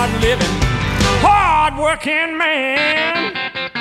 living, hard-working man.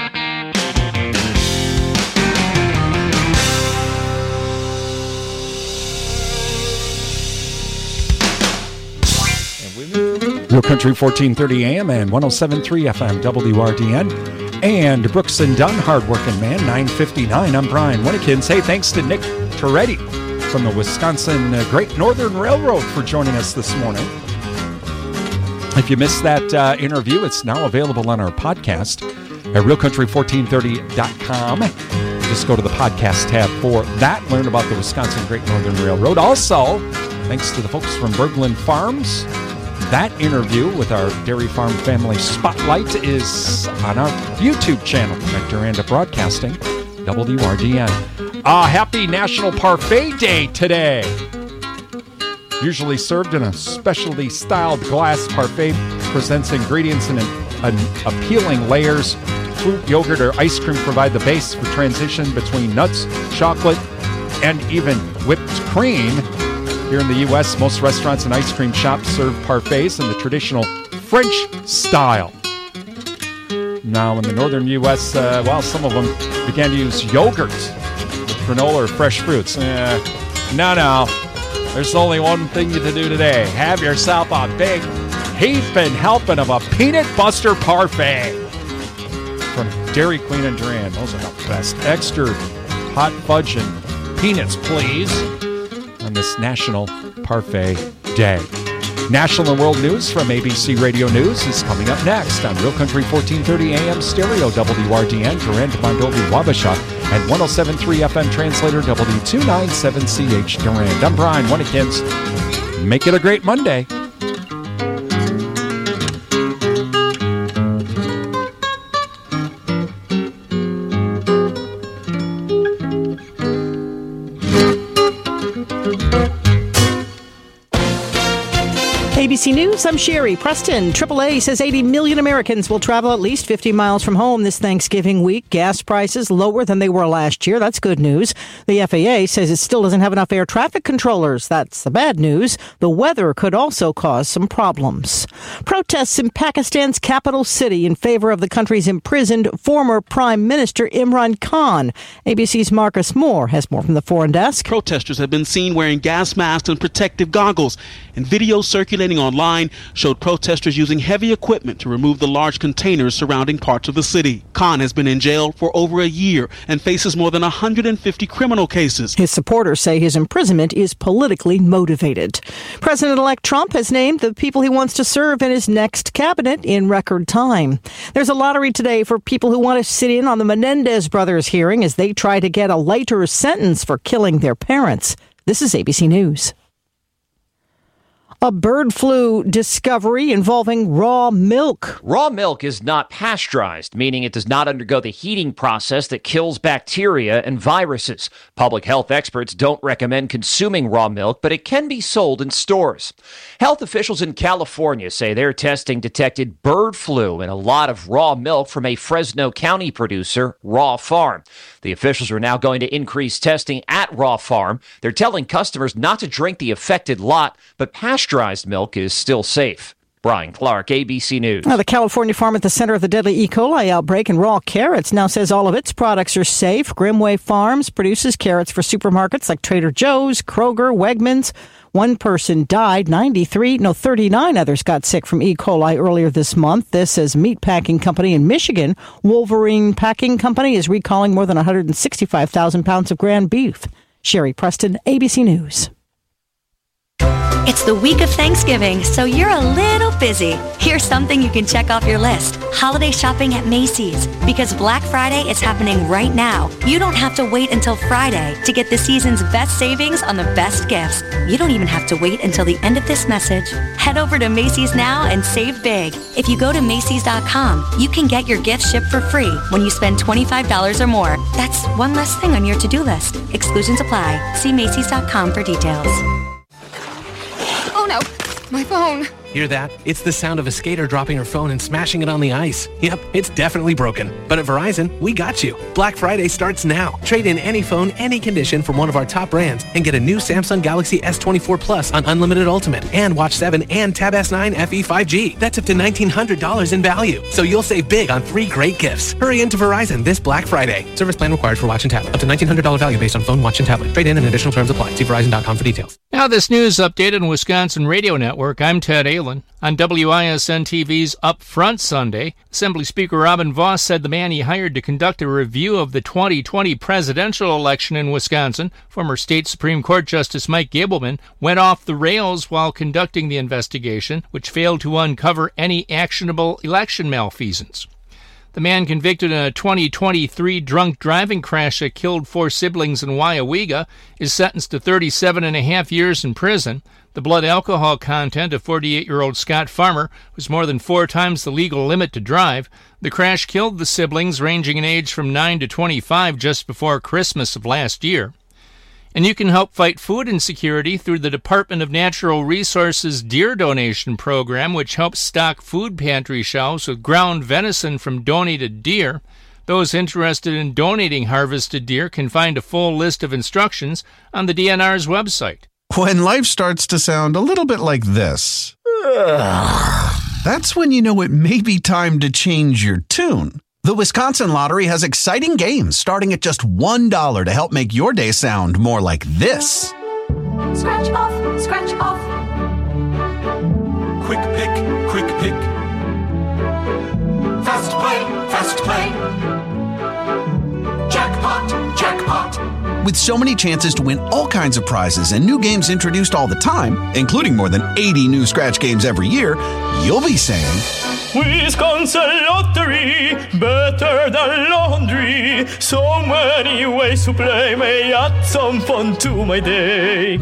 Real Country 1430 AM and 107.3 FM WRDN. And Brooks and Dunn, hardworking man, 9:59. I'm Brian Winnekins. Hey, thanks to Nick Toretti from the Wisconsin Great Northern Railroad for joining us this morning. If you missed that interview, it's now available on our podcast at realcountry1430.com. Just go to the podcast tab for that. Learn about the Wisconsin Great Northern Railroad. Also, thanks to the folks from Berglund Farms. That interview with our Dairy Farm Family Spotlight is on our YouTube channel at Duranda Broadcasting, WRDN. Happy National Parfait Day today. Usually served in a specialty styled glass, parfait presents ingredients in appealing layers. Fruit, yogurt, or ice cream provide the base for transition between nuts, chocolate, and even whipped cream. Here in the U.S., most restaurants and ice cream shops serve parfaits in the traditional French style. Now, in the northern U.S., some of them began to use yogurt with granola or fresh fruits. No. There's only one thing to do today. Have yourself a big heaping helping of a Peanut Buster Parfait from Dairy Queen and Durand. Those are the best. Extra hot fudge and peanuts, please, on this National Parfait Day. National and world news from ABC Radio News is coming up next on Real Country 1430 AM stereo WRDN, Durand, Mondovi, Wabasha, and 107.3 FM translator W297CH Durand. I'm Brian Winnekins. Make it a great Monday. ABC News, I'm Sherry Preston. AAA says 80 million Americans will travel at least 50 miles from home this Thanksgiving week. Gas prices lower than they were last year. That's good news. The FAA says it still doesn't have enough air traffic controllers. That's the bad news. The weather could also cause some problems. Protests in Pakistan's capital city in favor of the country's imprisoned former Prime Minister Imran Khan. ABC's Marcus Moore has more from the foreign desk. Protesters have been seen wearing gas masks and protective goggles, and videos circulating online showed protesters using heavy equipment to remove the large containers surrounding parts of the city. Khan has been in jail for over a year and faces more than 150 criminal cases. His supporters say his imprisonment is politically motivated. President-elect Trump has named the people he wants to serve in his next cabinet in record time. There's a lottery today for people who want to sit in on the Menendez brothers hearing as they try to get a lighter sentence for killing their parents. This is ABC News. A bird flu discovery involving raw milk. Raw milk is not pasteurized, meaning it does not undergo the heating process that kills bacteria and viruses. Public health experts don't recommend consuming raw milk, but it can be sold in stores. Health officials in California say their testing detected bird flu in a lot of raw milk from a Fresno County producer, Raw Farm. The officials are now going to increase testing at Raw Farm. They're telling customers not to drink the affected lot, but pasteurized milk is still safe. Brian Clark, ABC News. Now, the California farm at the center of the deadly E. coli outbreak in raw carrots now says all of its products are safe. Grimway Farms produces carrots for supermarkets like Trader Joe's, Kroger, Wegmans. One person died, 39 others got sick from E. coli earlier this month. This is meat packing company in Michigan. Wolverine Packing Company is recalling more than 165,000 pounds of ground beef. Sherry Preston, ABC News. It's the week of Thanksgiving, so you're a little busy. Here's something you can check off your list. Holiday shopping at Macy's. Because Black Friday is happening right now. You don't have to wait until Friday to get the season's best savings on the best gifts. You don't even have to wait until the end of this message. Head over to Macy's now and save big. If you go to Macy's.com, you can get your gifts shipped for free when you spend $25 or more. That's one less thing on your to-do list. Exclusions apply. See Macy's.com for details. Oh no, my phone. Hear that? It's the sound of a skater dropping her phone and smashing it on the ice. Yep, it's definitely broken. But at Verizon, we got you. Black Friday starts now. Trade in any phone, any condition from one of our top brands and get a new Samsung Galaxy S24 Plus on Unlimited Ultimate and Watch 7 and Tab S9 FE 5G. That's up to $1,900 in value. So you'll save big on 3 great gifts. Hurry into Verizon this Black Friday. Service plan required for watch and tablet. Up to $1,900 value based on phone, watch, and tablet. Trade in and additional terms apply. See Verizon.com for details. Now this news update on Wisconsin Radio Network. I'm Ted Ahlin. On WISN TV's Up Front Sunday, Assembly Speaker Robin Vos said the man he hired to conduct a review of the 2020 presidential election in Wisconsin, former State Supreme Court Justice Mike Gableman, went off the rails while conducting the investigation, which failed to uncover any actionable election malfeasance. The man convicted in a 2023 drunk driving crash that killed 4 siblings in Waiawega is sentenced to 37.5 years in prison. The blood alcohol content of 48-year-old Scott Farmer was more than 4 times the legal limit to drive. The crash killed the siblings, ranging in age from 9 to 25, just before Christmas of last year. And you can help fight food insecurity through the Department of Natural Resources Deer Donation Program, which helps stock food pantry shelves with ground venison from donated deer. Those interested in donating harvested deer can find a full list of instructions on the DNR's website. When life starts to sound a little bit like this, that's when you know it may be time to change your tune. The Wisconsin Lottery has exciting games starting at just $1 to help make your day sound more like this. Scratch off, scratch off. Quick pick, quick pick. Fast play, fast play. Jackpot, jackpot. With so many chances to win all kinds of prizes and new games introduced all the time, including more than 80 new scratch games every year, you'll be saying, Wisconsin Lottery, better than laundry. So many ways to play, may add some fun to my day.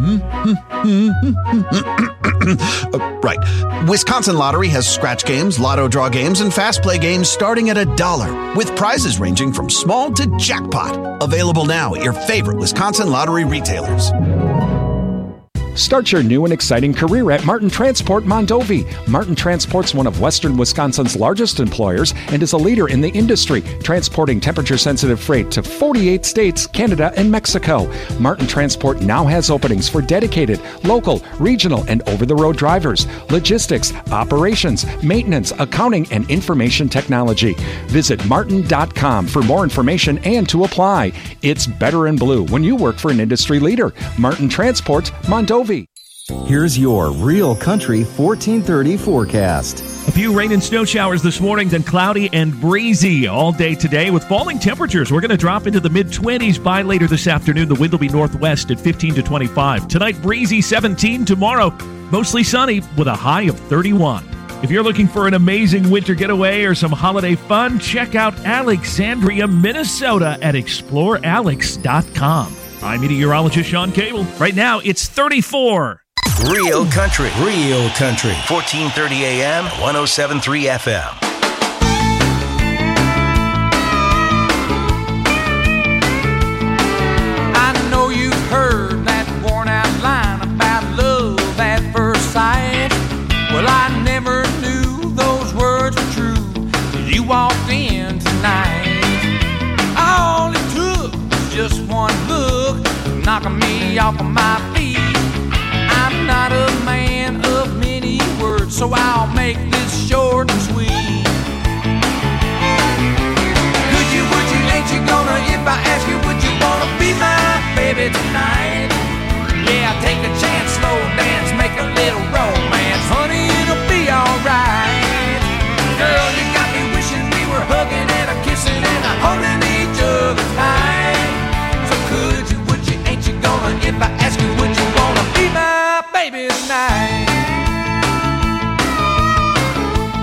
Right. Wisconsin Lottery has scratch games, lotto draw games, and fast play games starting at $1, with prizes ranging from small to jackpot. Available now at your favorite Wisconsin Lottery retailers. Start your new and exciting career at Martin Transport Mondovi. Martin Transport's one of Western Wisconsin's largest employers and is a leader in the industry, transporting temperature-sensitive freight to 48 states, Canada, and Mexico. Martin Transport now has openings for dedicated, local, regional, and over-the-road drivers, logistics, operations, maintenance, accounting, and information technology. Visit martin.com for more information and to apply. It's better in blue when you work for an industry leader. Martin Transport Mondovi. Here's your Real Country 1430 forecast. A few rain and snow showers this morning, then cloudy and breezy all day today with falling temperatures. We're going to drop into the mid-20s by later this afternoon. The wind will be northwest at 15 to 25. Tonight, breezy 17. Tomorrow, mostly sunny with a high of 31. If you're looking for an amazing winter getaway or some holiday fun, check out Alexandria, Minnesota at explorealex.com. I'm meteorologist Sean Cable. Right now, it's 34. Real Country. Real Country. 1430 AM, 107.3 FM. I know you've heard that worn-out line about love at first sight. Well, I never knew those words were true till you walked in tonight. All it took was just one look, knocking me off of my feet. I'm not a man of many words, so I'll make this short and sweet. Could you, would you, ain't you gonna, if I ask you, would you wanna be my baby tonight? Yeah, take a chance, slow dance, make a little romance. Honey, it'll be alright. Girl, you got me wishing we were hugging and a kissing and a holding each other tight. So could you, would you, ain't you gonna, if I ask you, would you wanna be my baby tonight?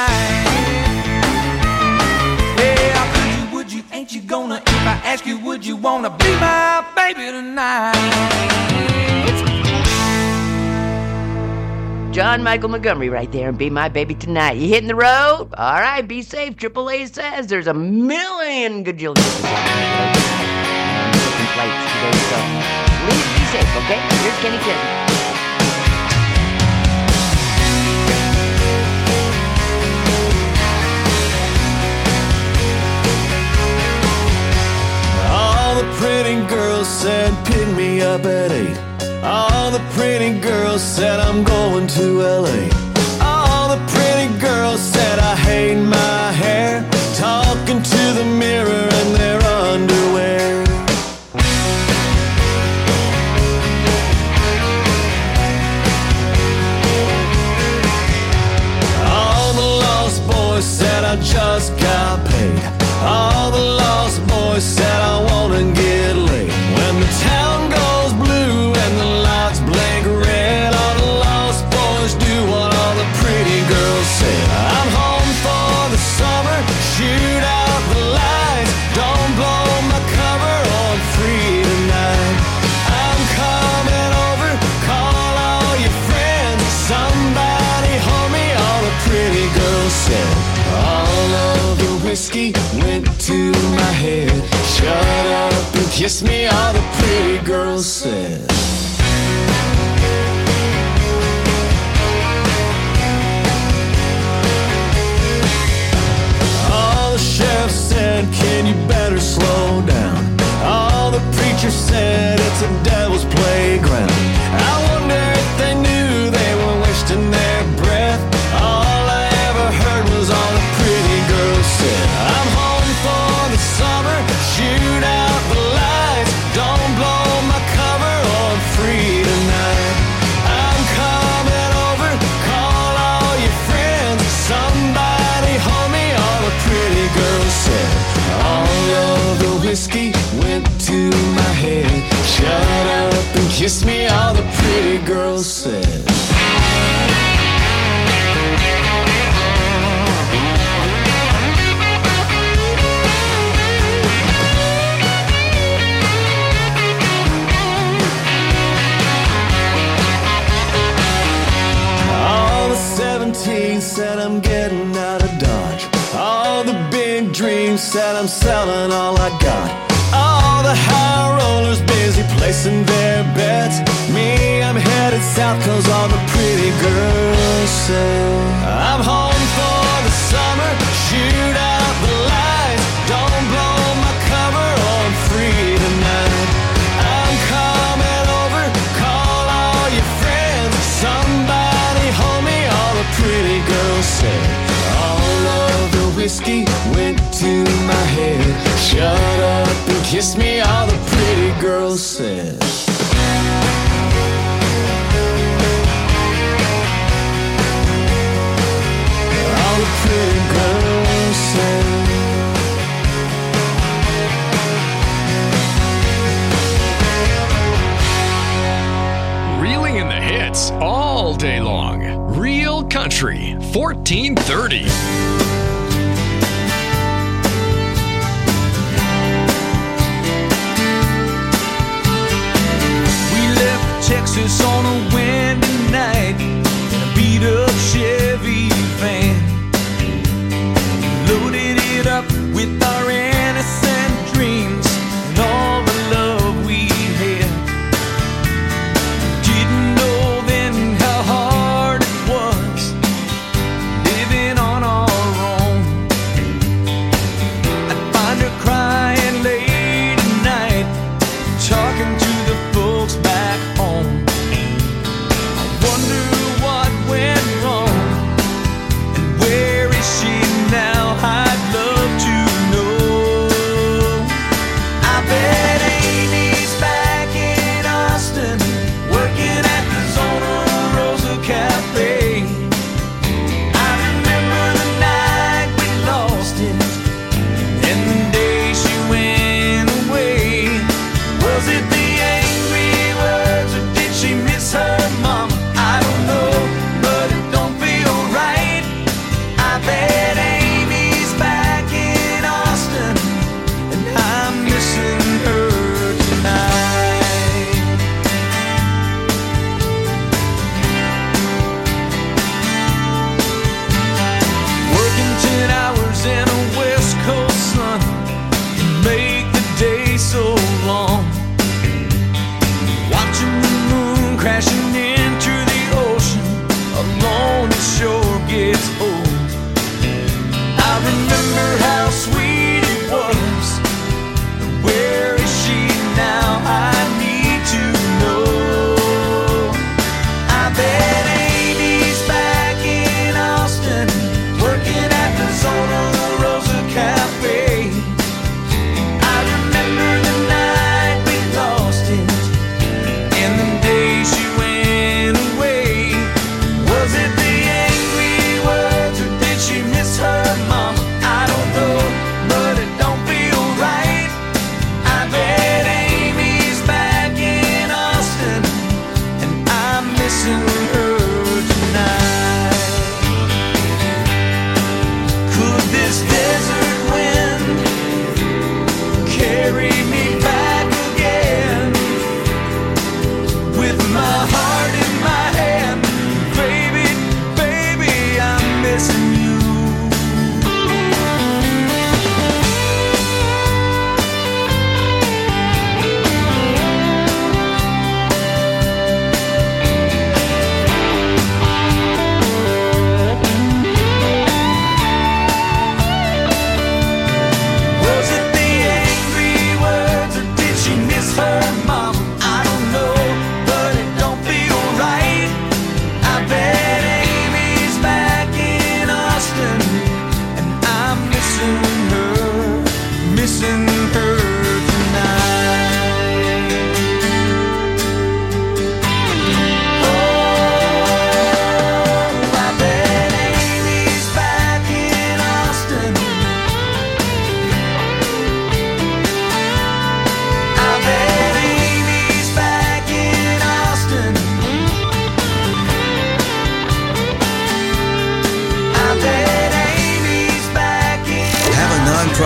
tonight. Hey, would you, ain't you gonna, if I ask you, would you wanna be my baby tonight? John Michael Montgomery right there and Be My Baby Tonight. You hitting the road? All right, be safe. AAA says there's a million gajillion flights today, so please be safe, okay? Here's Kenny Chesney. All the pretty girls said pick me up at 8. All the pretty girls said I'm going to LA. All the pretty girls said I hate my hair, talking to the mirror in their underwear. All the lost boys said I just got paid. All the lost boys said I wanna get laid. When the town goes blue and the lights blink red, all the lost boys do what all the pretty girls said. I'm home for the summer, shoot out the lights, don't blow my cover on free tonight. I'm coming over, call all your friends, somebody hold me, all the pretty girls said. All of the whiskey went to my head, shut up and kiss me, all the pretty girls said. All the sheriffs said, can you better slow down? All the preachers said, it's a devil's playground. I wonder if they knew they were wasting their breath. All I ever heard was all the pretty girls said. I'm home for the summer, shoot out the lights, don't blow my cover on free tonight. I'm coming over, call all your friends, somebody hold me, all the pretty girls said. All of the whiskey went to my head, shut up and kiss me, all the pretty girls said. All the 17 said I'm getting out of Dodge. All the big dreams said I'm selling all I got. All the high rollers busy placing their bets. Me, I'm headed south cause all the pretty girls say. I'm home for the summer, shoot out the lights, don't blow my cover on free tonight. I'm coming over, call all your friends, somebody hold me, all the pretty girls say. All of the whiskey went to my head, shut up and kiss me, all the pretty girls said. All the pretty girls said. Reeling in the hits all day long. Real Country 1430. Texas on a windy night in a beat-up Chevy van. Loaded it up with our innocent dreams and all the love we had. Didn't know then how hard it was living on our own. I'd find her crying late at night, talking to the folks back home. I wonder what went wrong.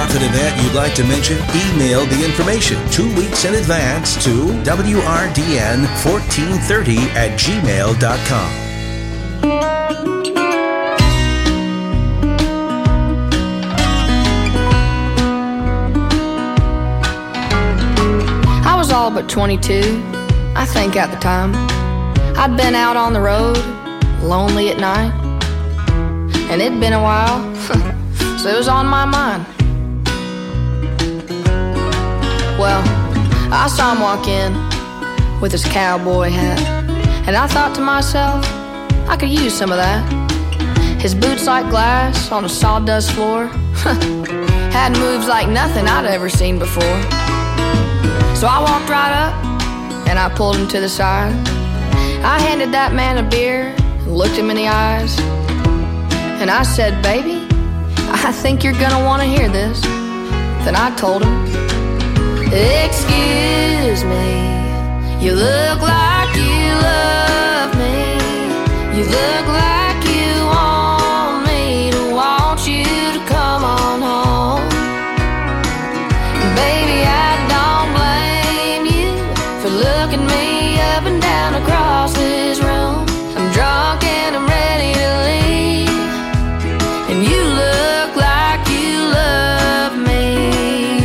nonprofit event you'd like to mention, email the information 2 weeks in advance to wrdn1430@gmail.com. I was all but 22, I think at the time. I'd been out on the road, lonely at night, and it'd been a while, so it was on my mind. Well, I saw him walk in with his cowboy hat, and I thought to myself, I could use some of that. His boots like glass on a sawdust floor had moves like nothing I'd ever seen before. So I walked right up and I pulled him to the side. I handed that man a beer and looked him in the eyes, and I said, baby, I think you're gonna want to hear this. Then I told him, excuse me, you look like you love me. You look like you want me to want you to come on home. Baby, I don't blame you for looking me up and down across this room. I'm drunk and I'm ready to leave, and you look like you love me.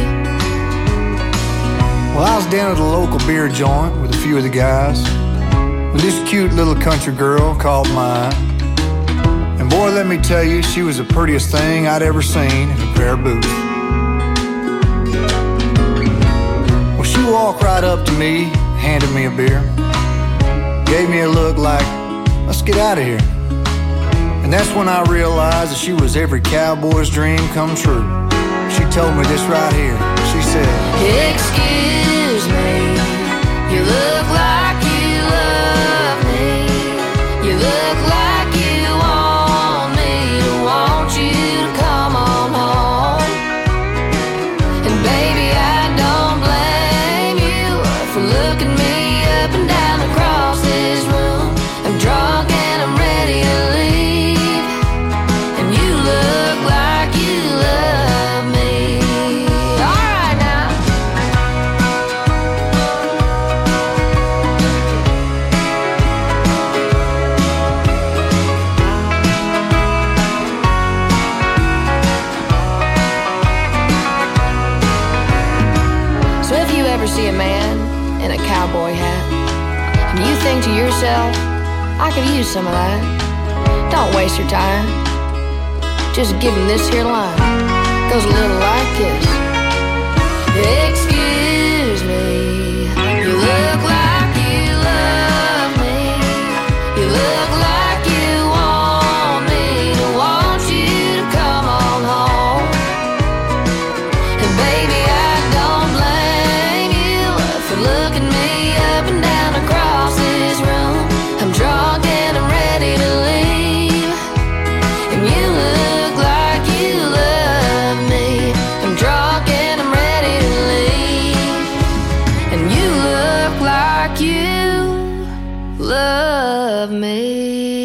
Well, I was down at a local beer joint with a few of the guys when this cute little country girl caught my eye. And boy, let me tell you, she was the prettiest thing I'd ever seen in a pair of boots. Well, she walked right up to me, handed me a beer, gave me a look like, let's get out of here. And that's when I realized that she was every cowboy's dream come true. She told me this right here. She said, excuse me, you look like you love me. You look like you want me to want you to come on home. And baby, I don't blame you for looking me up and down across this room. I'm drunk and I'm ready to leave, and you look like you love me. All right now. So if you ever see a man in a cowboy hat and you think to yourself, I could use some of that, don't waste your time. Just give him this here line. Goes a little like this. Excuse me, you look like you love me. You look like you want me to want you to come on home. And baby, I don't blame you for looking me up and down across this room. I'm drunk and I'm ready to leave, and you look like you love me. I'm drunk and I'm ready to leave, and you look like you love me.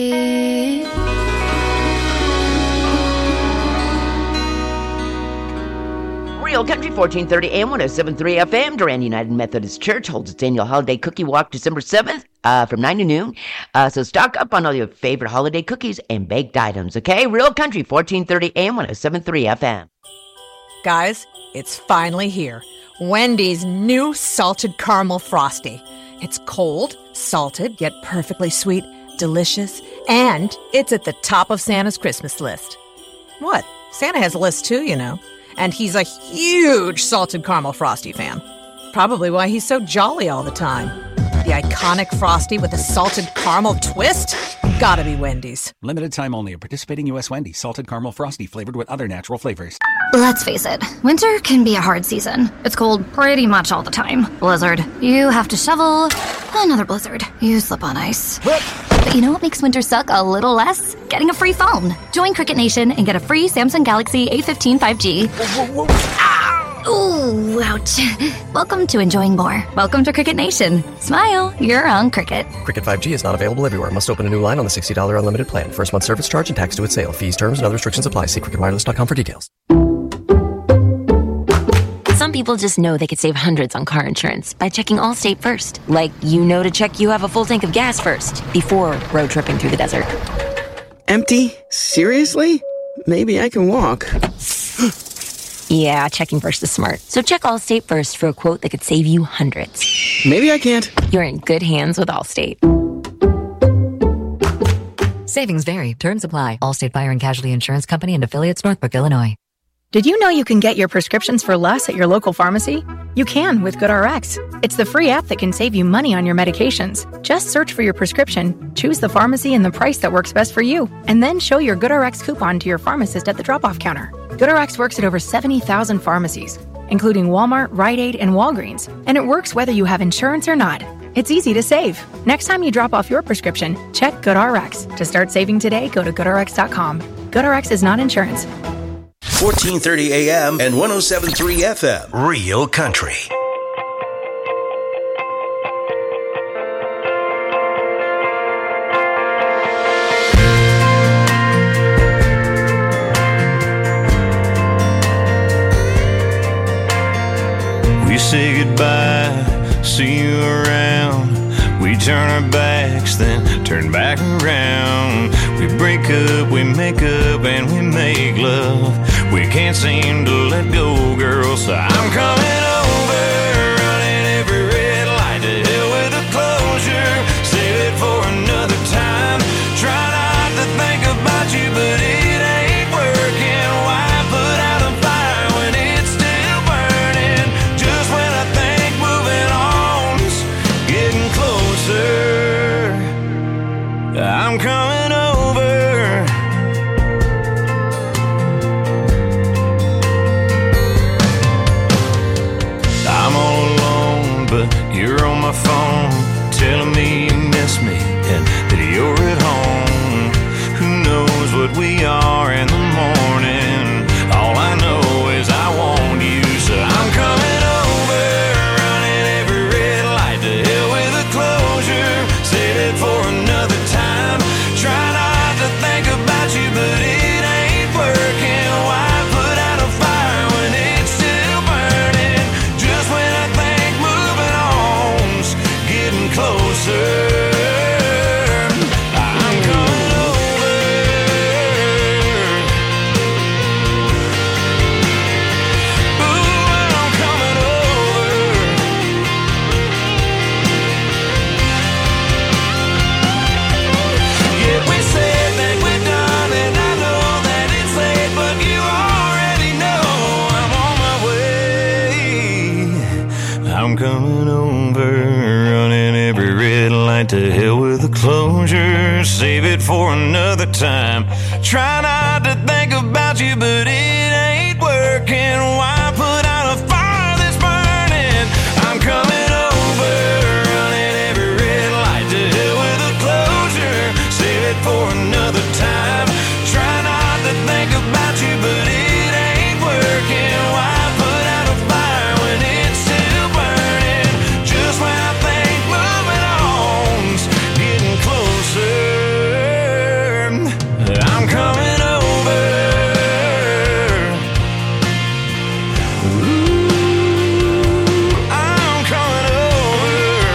Real Country 1430 AM 107.3 FM. Durand United Methodist Church holds its annual holiday cookie walk December 7th from 9 to noon. So stock up on all your favorite holiday cookies and baked items, okay? Real Country 1430 AM 107.3 FM. Guys, it's finally here. Wendy's new salted caramel frosty. It's cold, salted, yet perfectly sweet, delicious, and it's at the top of Santa's Christmas list. What? Santa has a list too, you know. And he's a huge salted caramel frosty fan. Probably why he's so jolly all the time. The iconic frosty with a salted caramel twist? Gotta be Wendy's. Limited time only at participating U.S. Wendy's. Salted caramel frosty flavored with other natural flavors. Let's face it, winter can be a hard season. It's cold pretty much all the time. Blizzard. You have to shovel. Another blizzard. You slip on ice. But you know what makes winter suck a little less? Getting a free phone. Join Cricket Nation and get a free Samsung Galaxy A15 5G. Ooh, ouch. Welcome to enjoying more. Welcome to Cricket Nation. Smile, you're on Cricket. Cricket 5G is not available everywhere. Must open a new line on the $60 unlimited plan. First month service charge and tax due at sale. Fees, terms, and other restrictions apply. See cricketwireless.com for details. Some people just know they could save hundreds on car insurance by checking Allstate first. Like you know to check you have a full tank of gas first before road tripping through the desert. Empty? Seriously? Maybe I can walk. Yeah, checking first is smart. So check Allstate first for a quote that could save you hundreds. Maybe I can't. You're in good hands with Allstate. Savings vary. Terms apply. Allstate Fire and Casualty Insurance Company and affiliates, Northbrook, Illinois. Did you know you can get your prescriptions for less at your local pharmacy? You can with GoodRx. It's the free app that can save you money on your medications. Just search for your prescription, choose the pharmacy and the price that works best for you, and then show your GoodRx coupon to your pharmacist at the drop-off counter. GoodRx works at over 70,000 pharmacies, including Walmart, Rite Aid, and Walgreens, and it works whether you have insurance or not. It's easy to save. Next time you drop off your prescription, check GoodRx. To start saving today, go to GoodRx.com. GoodRx is not insurance. 1430 AM and 107.3 FM. Real Country. We say goodbye, see you around. We turn our backs, then turn back around. We break up, we make up, and we make love. We can't seem to let go, girl, so I'm coming over, running every red light. To hell with the closure, save it for another time. Try not to think about you, but it ain't working. Why put out a fire when it's still burning? Just when I think moving on's getting closer, I'm coming over. I'm all alone, but you're on my phone, telling me you miss me and that you're at home. Who knows what we are in the morning? All I know is I want you, so I'm coming over, running every red light. To hell with the closure, save it for another time. Try not to think about you, but it ain't working. Why put out a fire when it's still burning? Just when I think moving on's getting closer, I'm coming over. Ooh, I'm coming over. Yeah, we said that we're done, and I know that it's late, but you already know I'm on my way. I'm coming over, running every red light. To hell with the closure, save it for another time. Try not to think about you, but it ain't working. Why put out a fire that's burning? I'm coming over, running every red light. To hell with the closure, save it for another time. Try not to think about you, but it ain't working. Why put out a fire when it's still burning? Just when I think moving on's getting closer, I'm coming over. Ooh, I'm coming over.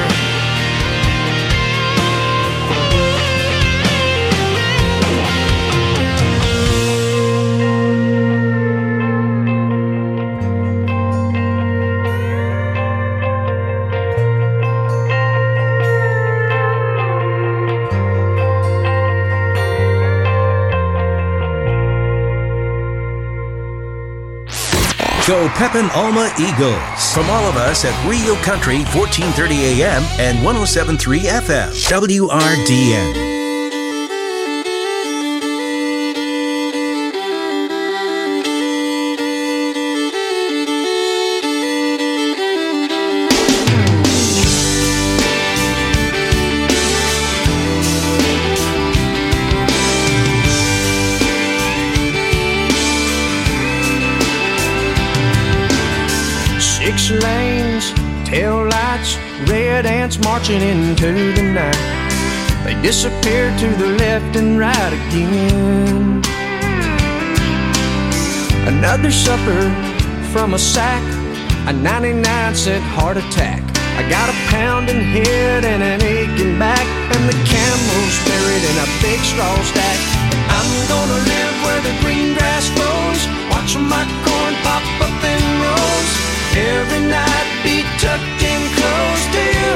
Go Pepin Alma Eagles. From all of us at Real Country 1430 AM and 107.3 FM. WRDN. Six lanes, tail lights, red ants marching into the night. They disappear to the left and right again. Another supper from a sack a 99-cent heart attack. I got a pounding head and an aching back, and the camel's buried in a big straw stack. I'm gonna live where the green grass grows, watch my corn pop up in rows, every night be tucked in close to you.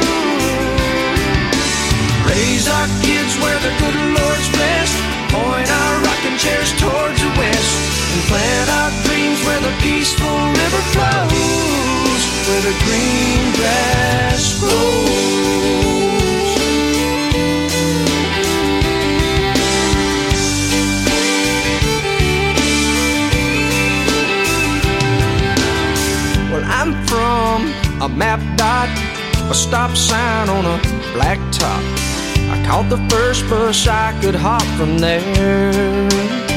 Raise our kids where the good Lord's blessed, point our rocking chairs towards the west, and plant our dreams where the peaceful river flows, where the green grass grows. Well, I'm from a map dot, a stop sign on a black top. I caught the first bus I could hop from there.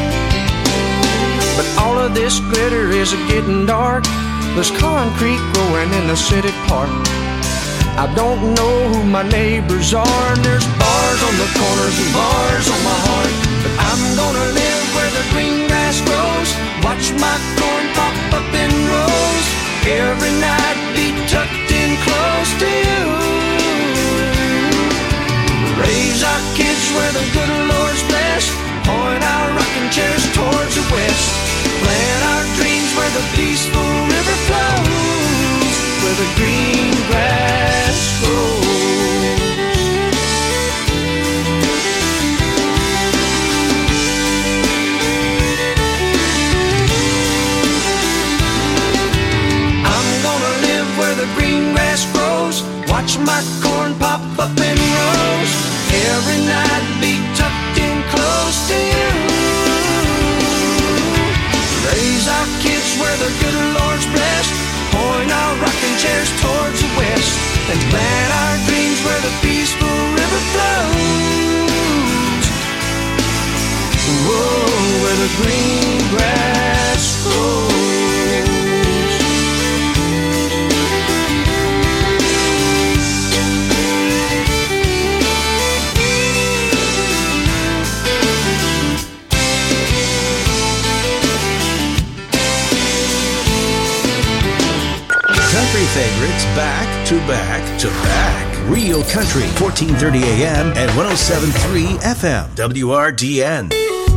But all of this glitter is getting dark. There's concrete growing in the city park. I don't know who my neighbors are, and there's bars on the corners and bars on my heart. But I'm gonna live where the green grass grows, watch my corn pop up in rows, every night be tucked in close to you. Raise our kids where the good Lord's blessed, point our rocking chairs towards the west, plant our dreams where the peaceful river flows, where the green grass grows. I'm gonna live where the green grass grows, watch my corn pop up in rows, every night be tucked in close to you. Raise our kids where the good Lord's blessed, point our rocking chairs towards the west, and plant our dreams where the peaceful river flows. Whoa, where the green grass grows. Country favorites back to back to back. Real Country, 1430 AM and 107.3 FM. WRDN.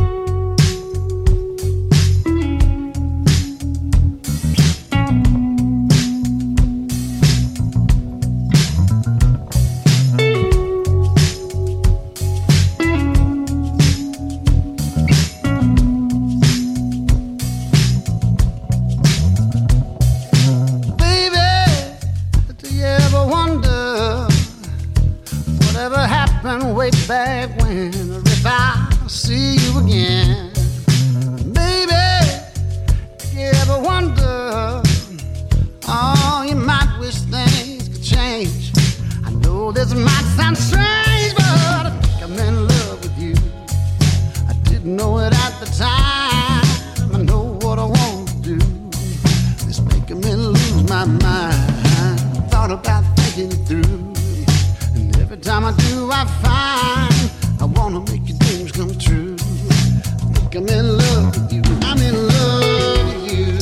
Way back when, or if I see you again, baby, you ever wonder, oh, you might wish things could change. I know this might sound strange, but I think I'm in love with you. I didn't know it at the time. I know what I want to do. It's making me lose my mind. Thought about thinking it through. Every time I do, I find I wanna make your dreams come true. I think I'm in love with you. I'm in love with you.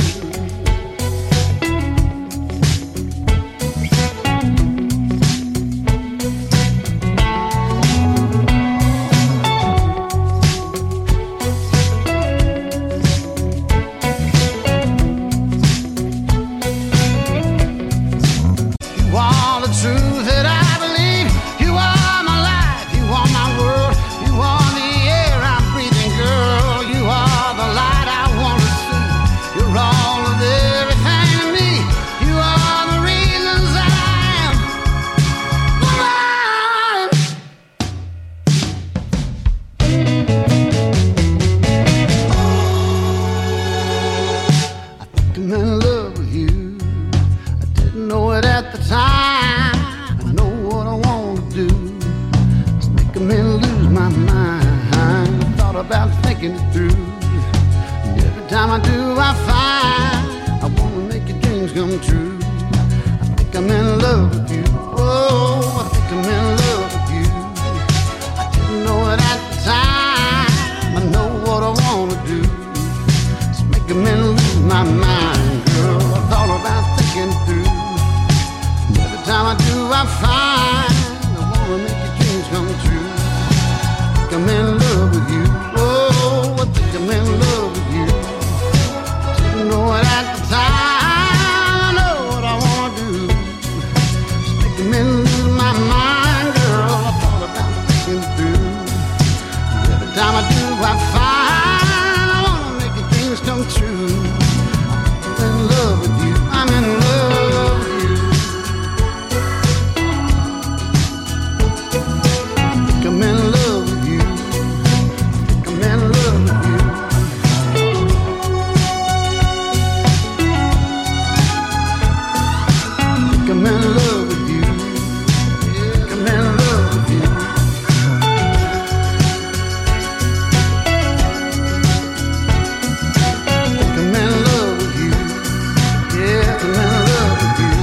You are the truth that I believe. You are my life, you are my world, you are the air I'm breathing, girl. You are the light I want to see. You're all of everything to me. You are the reasons that I am woman. I think I'm in love with you. I didn't know it at the time. I know what I want to do. It's making me lose my mind. I thought about thinking it through. And every time I do, I find I want to make your dreams come true. I think I'm in love with you. Oh, I think I'm in love with you. I didn't know it at the time. I know what I want to do. It's making me lose my mind, girl. I thought about I find I wanna make your dreams come true. I'm in love with you. Oh, I think I'm in love with you. Didn't know it at the time. I know what I wanna do. Just making me lose my mind, girl. I thought about thinking through. Every time I do, I find I wanna make your dreams come true. I'm in love with you. I'm in love with you. I'm in love with you. I'm in love with you. I'm in love with you. I'm in love with you. I'm in love with you. Yeah, I'm in love with you.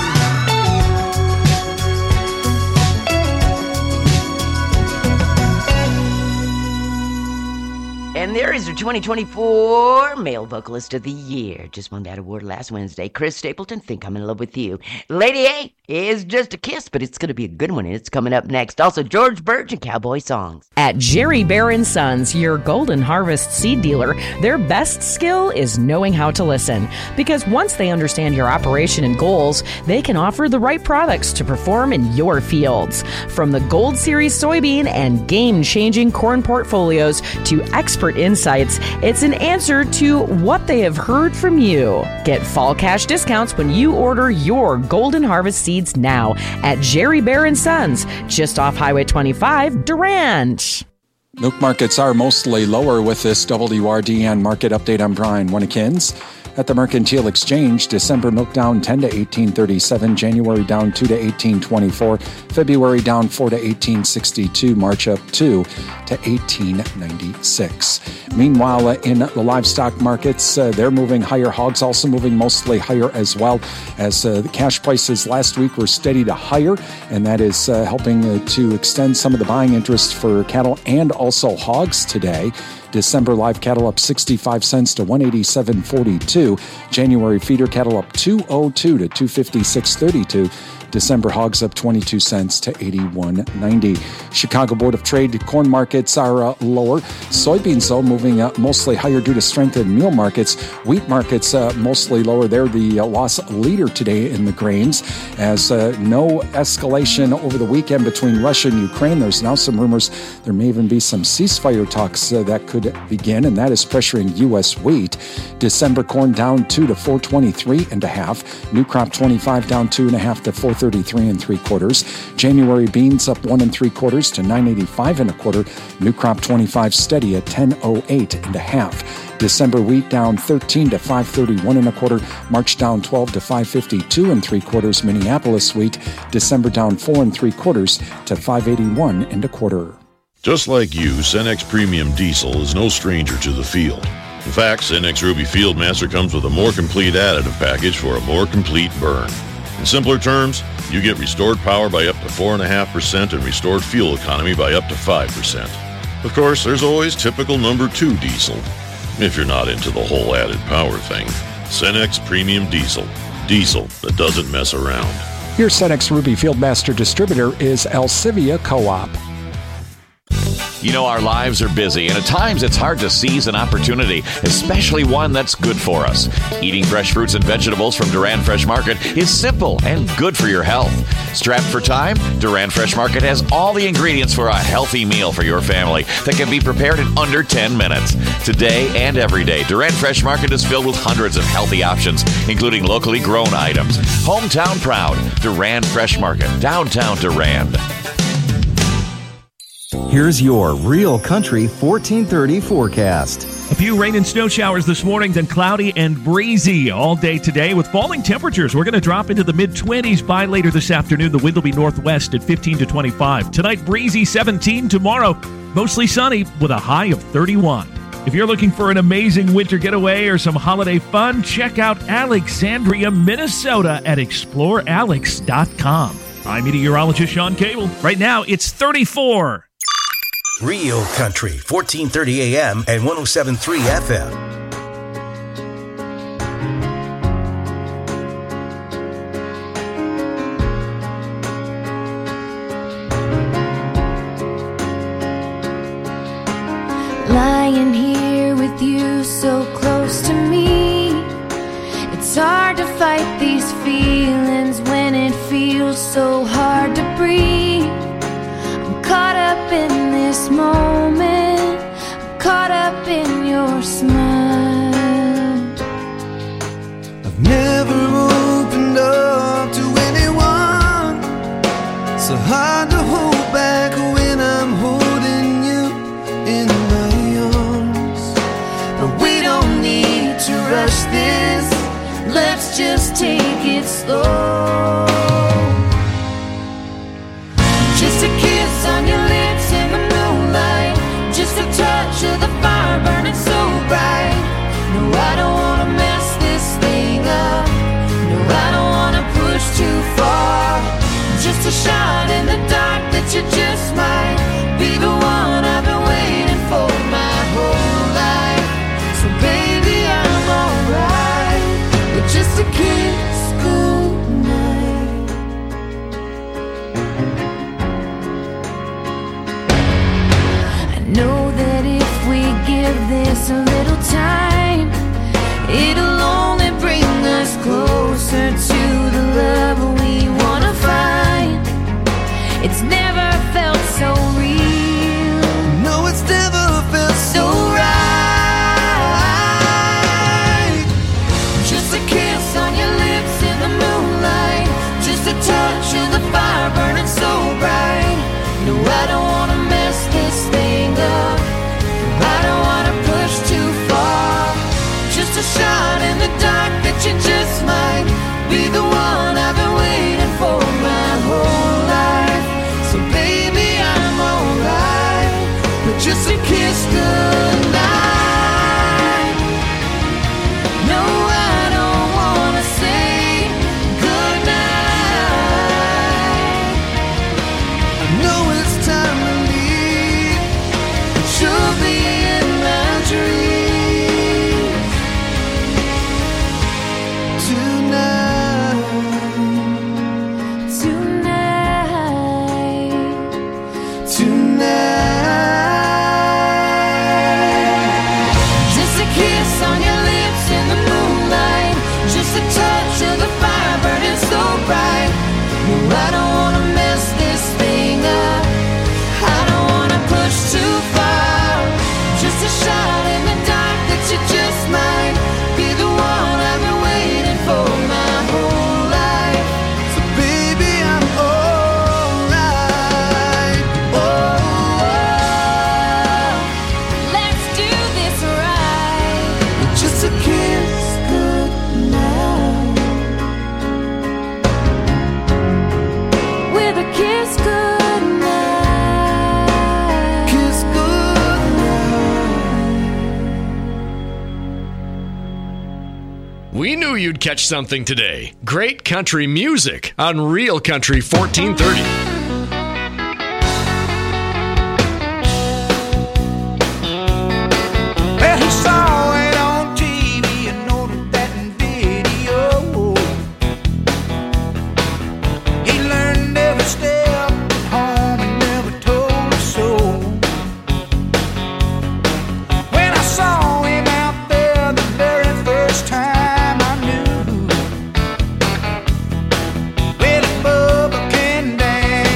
And there is your 2024 Male Vocalist of the Year. Just won that award last Wednesday. Chris Stapleton, Think I'm in Love with You. Lady A is Just a Kiss, but it's going to be a good one, and it's coming up next. Also, George Birch and Cowboy Songs. At Jerry Bear & Sons, your Golden Harvest seed dealer, their best skill is knowing how to listen. Because once they understand your operation and goals, they can offer the right products to perform in your fields. From the Gold Series soybean and game-changing corn portfolios to expert insights, it's an answer to what they have heard from you. Get fall cash discounts when you order your Golden Harvest seeds now at Jerry Bear & Sons, just off Highway 25, Durant. Milk markets are mostly lower with this WRDN market update. I'm Brian Winnekins. At the Mercantile Exchange, December milk down 10 to 18.37, January down 2 to 18.24, February down 4 to 18.62, March up 2 to 18.96. Meanwhile, in the livestock markets, they're moving higher. Hogs also moving mostly higher as well, as the cash prices last week were steady to higher, and that is helping to extend some of the buying interest for cattle and also hogs today. December live cattle up 65 cents to 187.42. January feeder cattle up 202 to 256.32. December hogs up 22 cents to 81.90. Chicago Board of Trade corn markets are lower. Soybeans, though, moving mostly higher due to strength in meal markets. Wheat markets mostly lower. They're the loss leader today in the grains, as no escalation over the weekend between Russia and Ukraine. There's now some rumors there may even be some ceasefire talks that could begin, and that is pressuring U.S. wheat. December corn down 2 to 423.5. New crop 25 down 2.5 to 433.75. January beans up 1 3/4 to 985.25. New crop 25 steady at 1008.5. December wheat down 13 to 531.25. March down 12 to 552.75. Minneapolis wheat December down 4 3/4 to 581.25. Just like you, Cenex Premium Diesel is no stranger to the field. In fact, Cenex Ruby Fieldmaster comes with a more complete additive package for a more complete burn. In simpler terms, you get restored power by up to 4.5% and restored fuel economy by up to 5%. Of course, there's always typical number 2 diesel, if you're not into the whole added power thing. Cenex Premium Diesel. Diesel that doesn't mess around. Your Cenex Ruby Fieldmaster distributor is Alcivia Co-op. You know, our lives are busy, and at times it's hard to seize an opportunity, especially one that's good for us. Eating fresh fruits and vegetables from Durand Fresh Market is simple and good for your health. Strapped for time, Durand Fresh Market has all the ingredients for a healthy meal for your family that can be prepared in under 10 minutes. Today and every day, Durand Fresh Market is filled with hundreds of healthy options, including locally grown items. Hometown proud, Durand Fresh Market, downtown Durand. Here's your Real Country 1430 forecast. A few rain and snow showers this morning, then cloudy and breezy all day today with falling temperatures. We're going to drop into the mid-20s by later this afternoon. The wind will be northwest at 15 to 25. Tonight, breezy 17. Tomorrow, mostly sunny with a high of 31. If you're looking for an amazing winter getaway or some holiday fun, check out Alexandria, Minnesota at explorealex.com. I'm meteorologist Sean Cable. Right now, it's 34. Real Country, 1430 AM and 107.3 FM. rush this. Let's just take it slow. Just a kiss on your lips in the moonlight. Just a touch of the fire burning so bright. No, I don't wanna mess this thing up. No, I don't wanna push too far. Just a shot in the dark that you just might be the one I've been waiting for my whole life. So baby, I'm alright with just a kiss goodnight. I know that if we give this a little time, it'll only bring us closer to the love we wanna find. It's never felt so real. No, it's never felt so right. Just a kiss on your lips in the moonlight. Just a touch of the fire burning so bright. No, I don't wanna mess this thing up. I don't wanna push too far. Just a shot in the dark that you just might be the one I've been waiting for my whole life. So baby, I'm alright with just a kiss goodnight. No, I don't wanna say goodnight. I know it's time to leave, but you'll be in my dreams tonight. Tonight. Just a kiss on your lips in the moonlight. Just a touch of the fire burning so bright. No, I don't wanna mess this thing up. I don't wanna push too far. Just a shot in the dark that you just might be the one I've been waiting for my whole life. So baby, I'm alright. Oh, let's do this right. With just a kiss goodnight. With a kiss goodnight. Kiss goodnight. We knew you'd catch something today. Great country music on Real Country 1430. Well, he saw it on TV and noted that in video. He learned every step at home and never told us so. When I saw him out there the very first time, I knew. Well, Bubba can dance.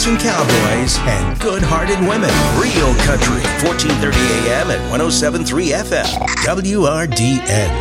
and cowboys and good-hearted women. Real Country, 1430 AM and 107.3 FM. WRDN.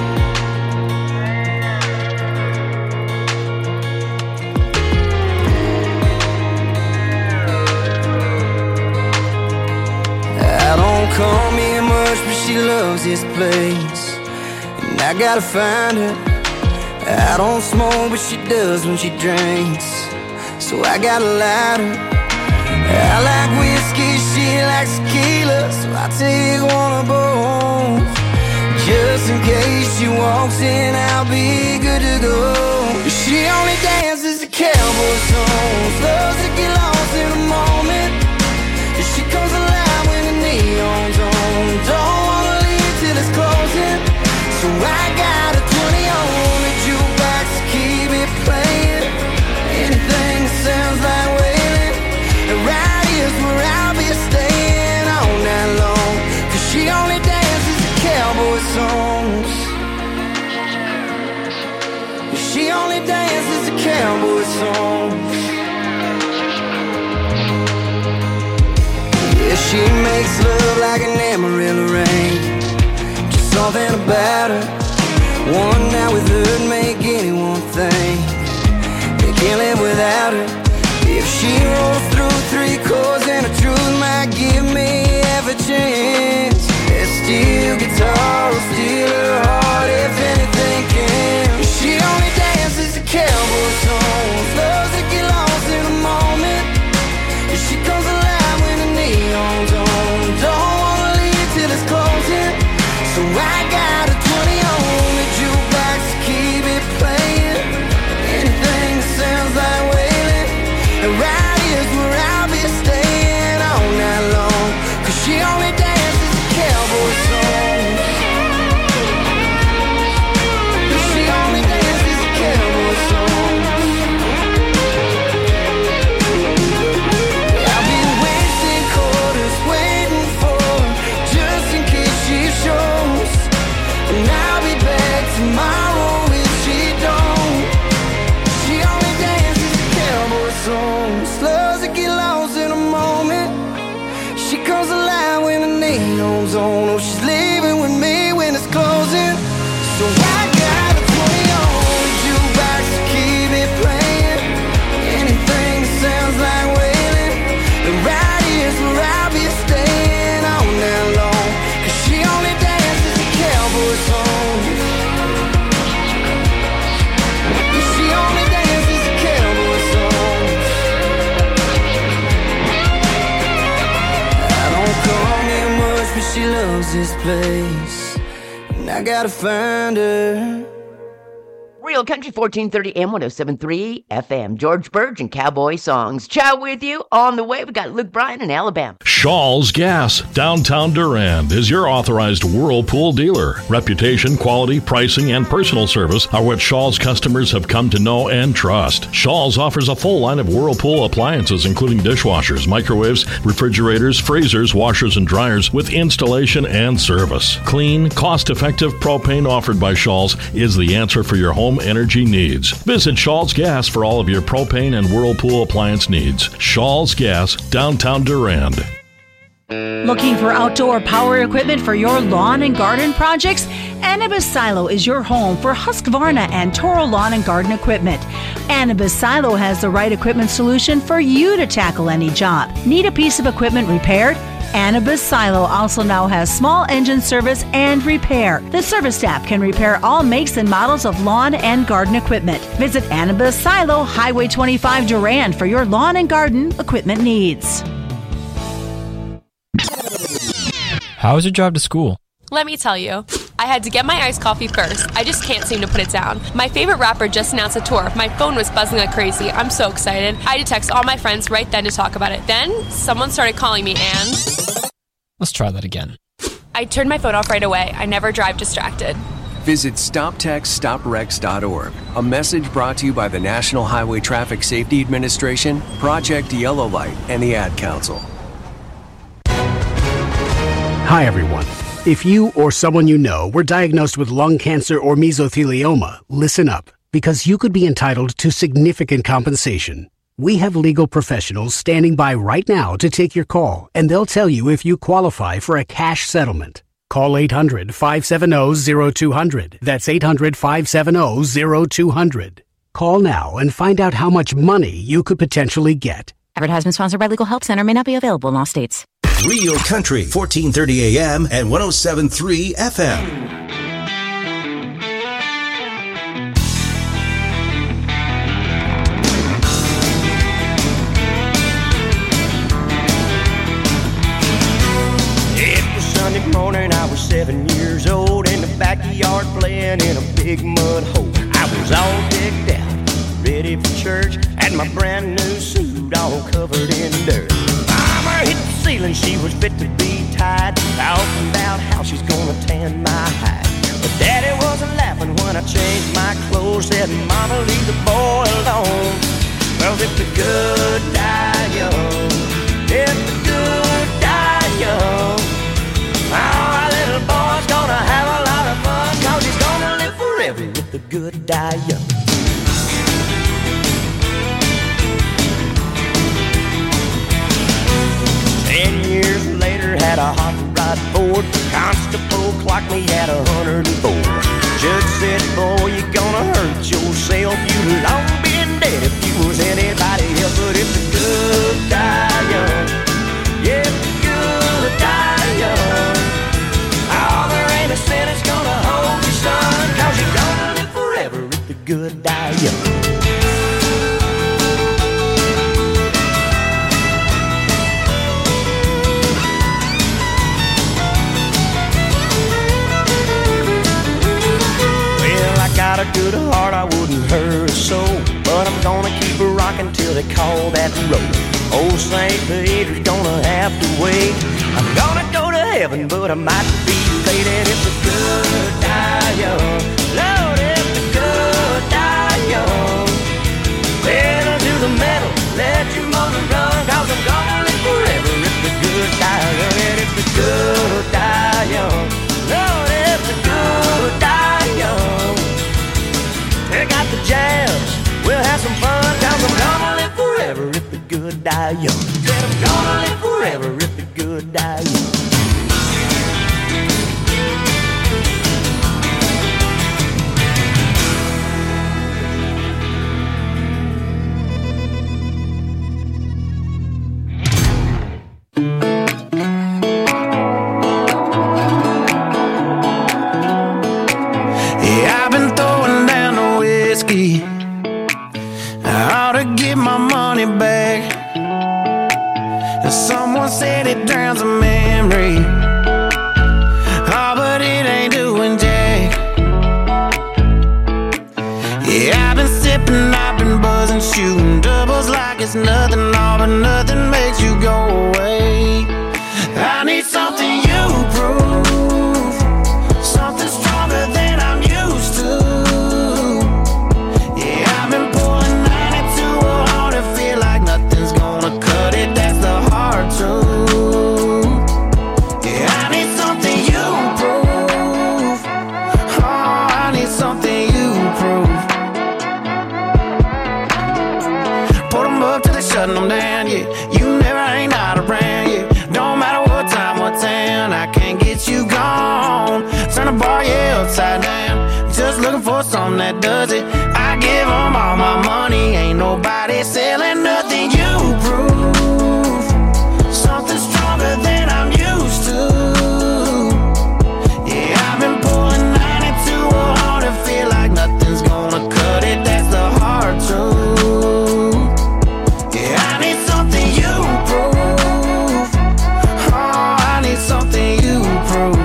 I don't call me much, but she loves this place, and I gotta find her. I don't smoke, but she does when she drinks, so I got a lighter. I like whiskey, she likes tequila, so I take one of both. Just in case she walks in, I'll be good to go. She only dances to cowboy songs, loves to get lost in the moment. She comes alive when the neon's on, don't wanna leave till it's closing. So I got a 20 on the jukebox to keep it playing. Anything that sounds like wailing, right here's where I'll be staying all night long. Cause she only dances to cowboy songs. She only dances to cowboy songs. Yeah, she makes love like an Amarillo rain, just something about her. One night with her'd make anyone think they can't live without her. If she rolls through 3 chords and the truth might give me half a chance, that steel guitar will steal her heart if anything can. She only dances to cowboy songs, loves to get lost in the moment. She comes alive when the neon's on, don't wanna leave till it's closing. So I got a 20 on the jukebox to keep it playing. Anything that sounds like wailing, and right here's where I'll be staying all night long. Cause she only dances to cowboy songs. She only dances to cowboy songs. I've been wasting quarters waiting for her, just in case she shows. And I'll be back tomorrow if she don't. She only dances to cowboy songs, loves to get lost in a moment. She comes alive when the neon's on. Oh, she's leaving with me when it's closing. So I got a 20 on the jukebox to keep it playing. Anything that sounds like wailing, and right here's where I'll be staying all night long. Cause she only dances to cowboy songs. She only dances to cowboy songs. I don't call me much, but she loves this place, and I gotta find her. Real Country 1430 AM 107.3 FM. George Burge and Cowboy Songs. Chow with you. On the way, we got Luke Bryan in Alabama. Shaw's Gas, downtown Durand, is your authorized Whirlpool dealer. Reputation, quality, pricing, and personal service are what Shaw's customers have come to know and trust. Shaw's offers a full line of Whirlpool appliances, including dishwashers, microwaves, refrigerators, freezers, washers, and dryers, with installation and service. Clean, cost-effective propane offered by Shaw's is the answer for your home energy needs. Visit Shaw's Gas for all of your propane and Whirlpool appliance needs. Shaw's Gas, downtown Durand. Looking for outdoor power equipment for your lawn and garden projects? Anibis Silo is your home for Husqvarna and Toro lawn and garden equipment. Anibis Silo has the right equipment solution for you to tackle any job. Need a piece of equipment repaired? Anibis Silo also now has small engine service and repair. The service staff can repair all makes and models of lawn and garden equipment. Visit Anibis Silo, Highway 25 Durand for your lawn and garden equipment needs. How was your drive to school? Let me tell you. I had to get my iced coffee first. I just can't seem to put it down. My favorite rapper just announced a tour. My phone was buzzing like crazy. I'm so excited. I had to text all my friends right then to talk about it. Then, someone started calling me and... Let's try that again. I turned my phone off right away. I never drive distracted. Visit StopTextStopWrecks.org. A message brought to you by the National Highway Traffic Safety Administration, Project Yellow Light, and the Ad Council. Hi, everyone. If you or someone you know were diagnosed with lung cancer or mesothelioma, listen up, because you could be entitled to significant compensation. We have legal professionals standing by right now to take your call, and they'll tell you if you qualify for a cash settlement. Call 800-570-0200. That's 800-570-0200. Call now and find out how much money you could potentially get. Advertisement sponsored by Legal Help Center. May not be available in all states. Real Country, 1430 AM and 107.3 FM. Sunday morning, I was 7 years old in the backyard playing in a big mud hole. I was all decked out, ready for church, and my brand new suit all covered in dirt. Mama hit the ceiling, she was fit to be tied, talking about how she's gonna tan my hide. But Daddy wasn't laughing when I changed my clothes, said, Mama, leave the boy alone. Well, if the good die young, if the good die young, our little boy's gonna have a lot of fun, 'cause he's gonna live forever with the good die young. Years later, had a hot rod Ford. Constable clocked me at 104. Judge said, boy, you're gonna hurt yourself. You'd long been dead if you was anybody else. But if the good die young, yeah, if the good die young, oh, there ain't a sin that's gonna hold you, son, 'cause you're gonna live forever if the good die young. Got a good heart, I wouldn't hurt a soul, but I'm gonna keep her rocking till they call that road. Old St. Peter's gonna have to wait. I'm gonna go to heaven, but I might be late. And if the good die young, Lord, if the good die young, pedal to the metal, let your motor run, 'cause I'm gonna live forever if the good die young. And if the good die young, Lord, if the good die young, they got the jazz, we'll have some fun, 'cause I'm gonna live forever if the good die young. Said I'm gonna live forever if the good die young. Yeah, I've been throwing down the whiskey. I ought to get my money back. Someone said it drowns a memory. Oh, but it ain't doing jack. Yeah, I've been sipping, I've been buzzing, shooting doubles like it's nothing, all but nothing makes you go away. I need something you prove, something stronger than I'm used to. Yeah, I've been pulling 92 hard and feel like nothing's gonna cut it. That's the hard truth. Yeah, I need something you prove. Oh, I need something you prove. Put them up till they're shutting them down, yeah. You never ain't not around, yeah. Don't matter what time, what town, I can't get you gone. Turn the bar, yeah, upside down. Just looking for something that does it. I give them all my money, ain't nobody selling nothing. You prove something stronger than I'm used to. Yeah, I've been pulling 92 hard and feel like nothing's gonna cut it. That's the hard truth. Yeah, I need something you prove. Oh, I need something you prove.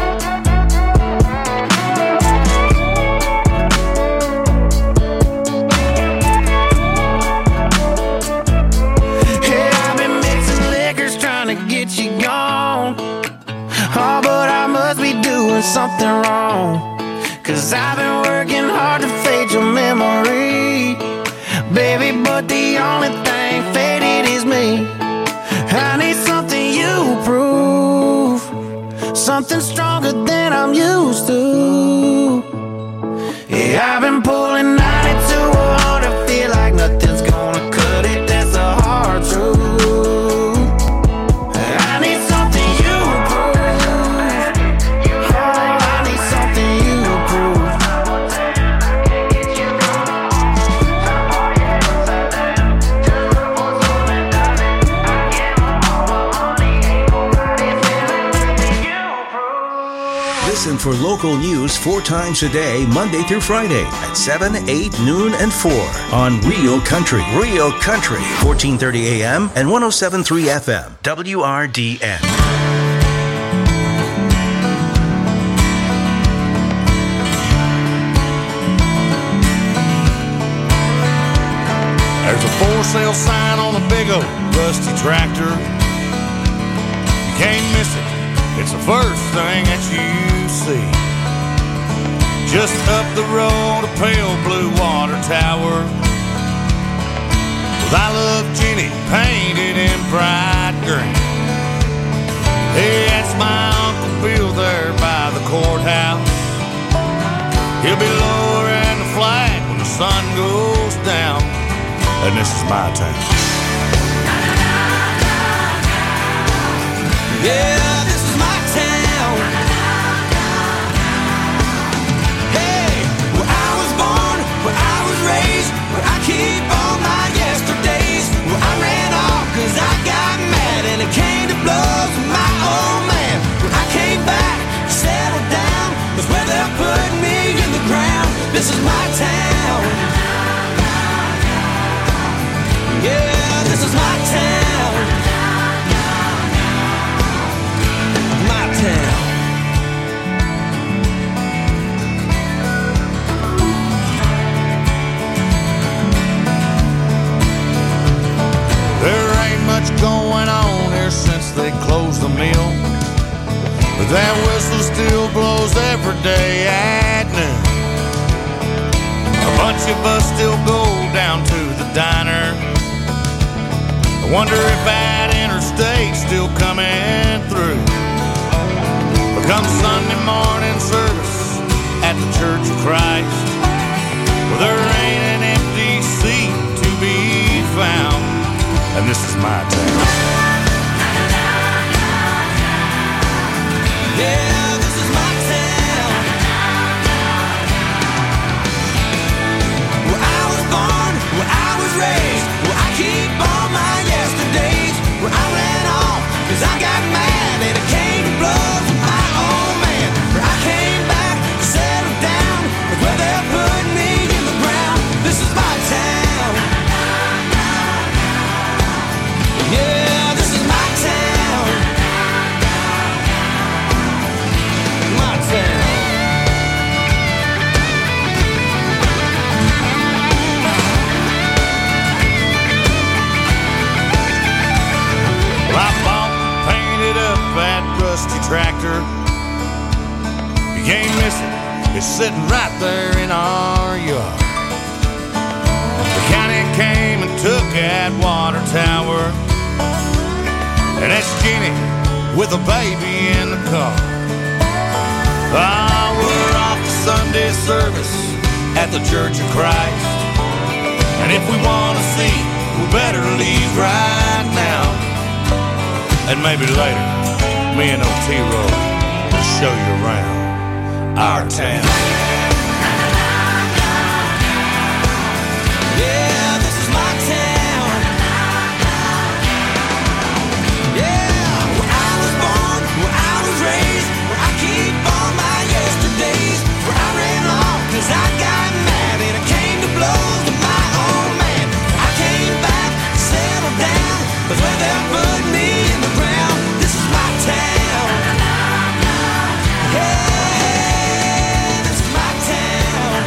Yeah, I've been mixing liquors trying to get you gone. Oh, but I must be doing something wrong, 'cause I've been working hard to fade your memory, baby, but the only thing faded is me. I need something you prove, something stronger than I'm used to. Yeah, I've been pulling 92 hard to feel like nothing's gonna cut it. Listen for local news 4 times a day, Monday through Friday at 7, 8, noon, and 4 on Real Country. Real Country, 1430 AM and 107.3 FM, WRDN. There's a for sale sign on a big old rusty tractor. You can't miss it. It's the first thing that you see. Just up the road, a pale blue water tower with I Love Jenny painted in bright green. Hey, that's my Uncle Bill there by the courthouse. He'll be lowering the flag when the sun goes down. And this is my town. Yeah, this is my town. Hey, where I was born, where I was raised, where I keep all my yesterdays, where I ran off cause I got mad and it came to blows with my old man. Where I came back, settled down, that's where they're putting me in the ground. This is my town. Yeah, this is my town. My town. There ain't much going on here since they closed the mill, but that whistle still blows every day at noon. A bunch of us still go down to the diner. I wonder if that interstate's still coming through. But come Sunday morning service at the Church of Christ, well, there ain't an empty seat to be found. And this is my town. Yeah, this is my town. Where I was born, where I was raised, where I keep all my yesterdays, where I ran off cause I got mad and it came to blows with my old man. Where I came back, settled down, that's where they're putting me in the ground. This is my town. Yeah, this is my town. My town. Well, I bought and painted up that rusty tractor. You can't miss it. It's sitting right there in our yard. The county came and took that water tower, and that's Jenny with a baby in the car. Ah, we're off to Sunday service at the Church of Christ, and if we want to see, we better leave right now. And maybe later, me and Otero will show you around our town. Yeah, this is my town. Yeah, where I was born, where I was raised, where I keep all my yesterdays, where I ran off cause I got mad and it came to blows with my old man. I came back, settled down, that's where they're putting me in the ground. This is my town. Yeah, this is my town.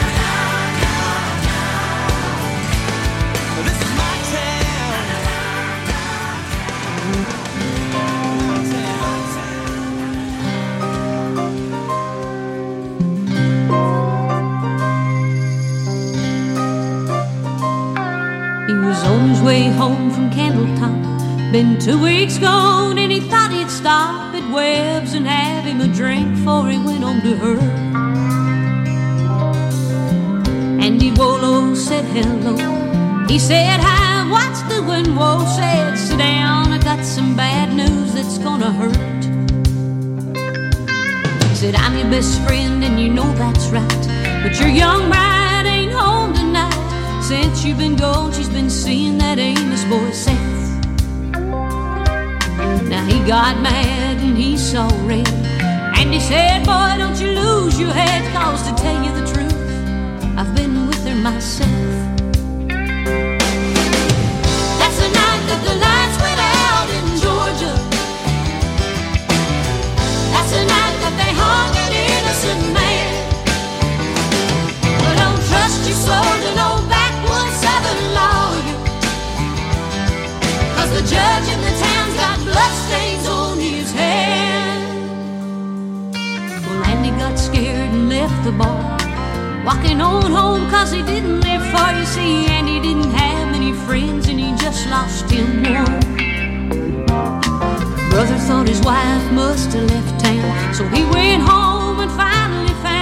This is my town. He was on his way home from Candletop. Been 2 weeks gone and he thought he'd stop at Webb's and have him a drink before he went home to her. Andy Wolo said hello. He said hi, what's doing? Whoa said sit down, I got some bad news that's gonna hurt. He said I'm your best friend and you know that's right, but your young bride ain't home tonight. Since you've been gone, she's been seeing that Amos boy Seth. Now he got mad and he saw red, and he said, boy, don't lose your head, 'cause to tell you the truth, I've been with her myself. That's the night that the lights went out in Georgia. That's the night that they hung an innocent man. But don't trust your soul to no backwoods Southern lawyer, 'cause the judge in the town's got bloodstains on his hand. Well, Andy got scared and left the bar, walking on home 'cause he didn't live far. You see, Andy didn't have many friends, and he just